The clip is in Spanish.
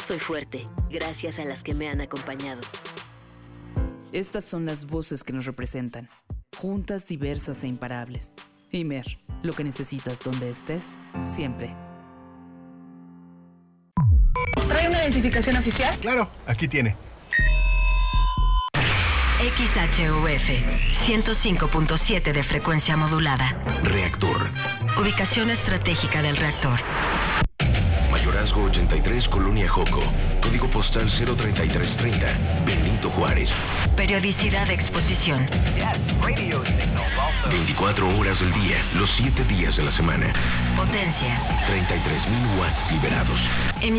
Soy fuerte, gracias a las que me han acompañado. Estas son las voces que nos representan, juntas, diversas e imparables. Imer, lo que necesitas donde estés, siempre. ¿Trae una identificación oficial? Claro, aquí tiene. XHUF 105.7 de frecuencia modulada. Reactor. Ubicación estratégica del reactor. Mayorazgo 83, Colonia Joco. Código postal 03330, Benito Juárez. Periodicidad de exposición. 24 horas del día, los 7 días de la semana. Potencia. 33,000 watts liberados.